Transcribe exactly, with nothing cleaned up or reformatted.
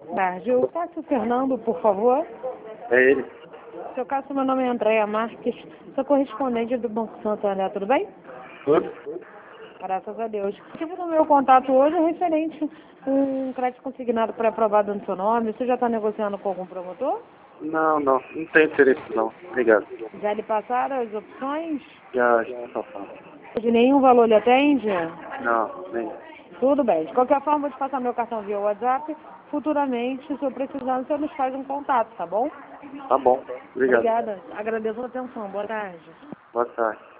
Tarde. Eu passo o Fernando, por favor. É ele. Seu Cássio, meu nome é Andréa Marques, sou correspondente do Banco Santander, tudo bem? Tudo? Graças a Deus. O motivo do meu contato hoje é referente a um crédito consignado pré-aprovado no seu nome. Você já está negociando com algum promotor? Não, não. Não tem interesse não. Obrigado. Já lhe passaram as opções? Já, já só falo. De nenhum valor lhe atende? Não, nem. Tudo bem. De qualquer forma, vou te passar meu cartão via WhatsApp. Futuramente, se eu precisar, você nos faz um contato, tá bom? Tá bom. Obrigado. Obrigada. Agradeço a atenção. Boa tarde. Boa tarde.